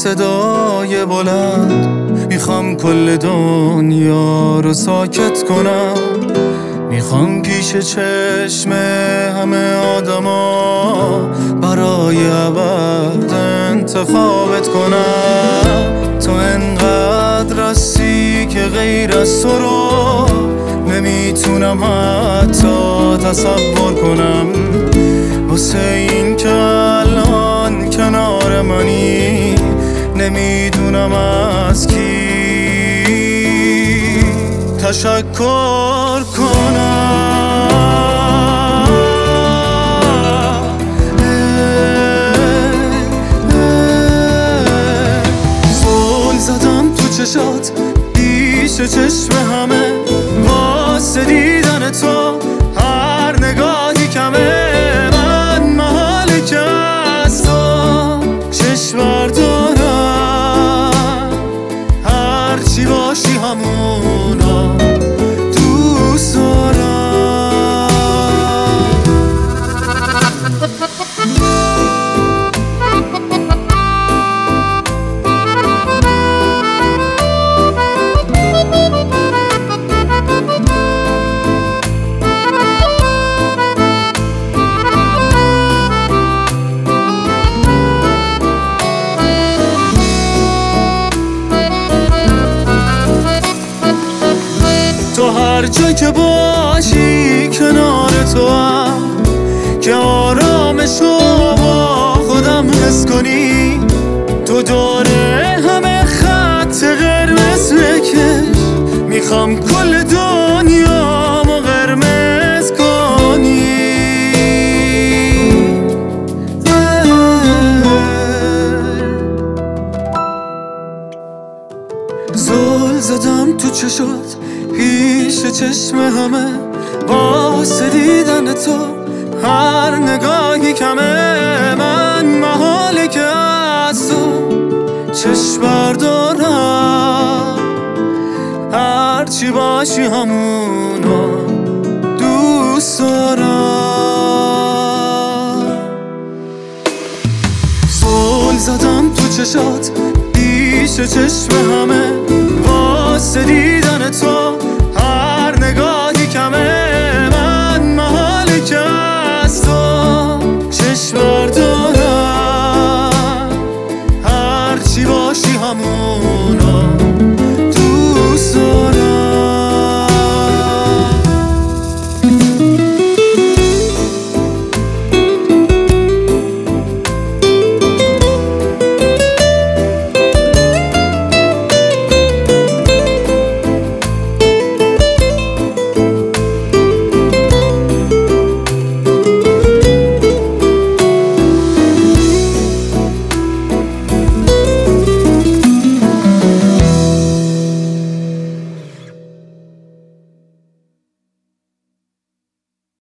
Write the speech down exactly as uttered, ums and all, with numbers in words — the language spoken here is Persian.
صدای بلند میخوام کل دنیا رو ساکت کنم. میخوام پیش چشم همه آدما برای ابد انتخابت کنم. تو انقدر رسی که غیر از تو رو نمیتونم حتی تصور کنم. واسه این که الان کنار منی نمیدونم از کی تشکر کنم. زل زدم تو چشات پیش چشم همه واسه دیدن تو هر نگاهی کمه. من محاله که از تو چشم بردارم هرچی باشی همونا دوست دارم. تو هر جا که باشی کنار تو هم که آرامشو با خودم حس کنی. تو دوره همه خط قرمز بکش میخوام کل دنیامو قرمز کنی. زل زدم تو چشات پیش چشم همه واسه دیدن تو هر نگاهی کمه. من محاله که از تو چشم بردارم هرچی باشی همونو دوست دارم. زل زدم تو چشات پیش چشم همه